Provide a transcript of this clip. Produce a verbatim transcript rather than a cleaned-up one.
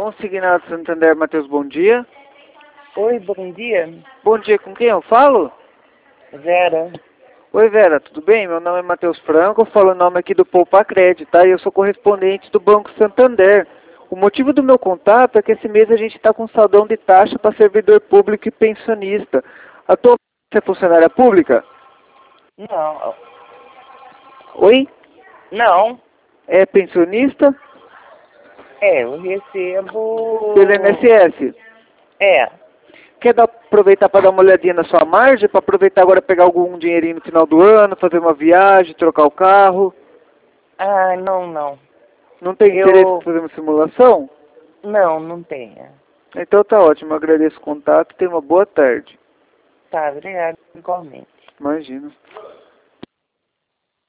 Consignado Santander, Matheus, bom dia. Oi, bom dia. Bom dia, com quem eu falo? Vera. Oi, Vera, tudo bem? Meu nome é Matheus Franco, eu falo o nome aqui do Poupa Crédito, tá? E eu sou correspondente do Banco Santander. O motivo do meu contato é que esse mês a gente está com saldão de taxa para servidor público e pensionista. Atualmente você é funcionária pública? Não. Oi? Não. É pensionista? É, eu recebo... Pelo I N S S? É. Quer dar, aproveitar para dar uma olhadinha na sua margem, para aproveitar agora pegar algum dinheirinho no final do ano, fazer uma viagem, trocar o carro? Ah, não, não. Não tem Eu... interesse em fazer uma simulação? Não, não tenho. Então tá ótimo, eu agradeço o contato, tenha uma boa tarde. Tá, obrigado, igualmente. Imagina.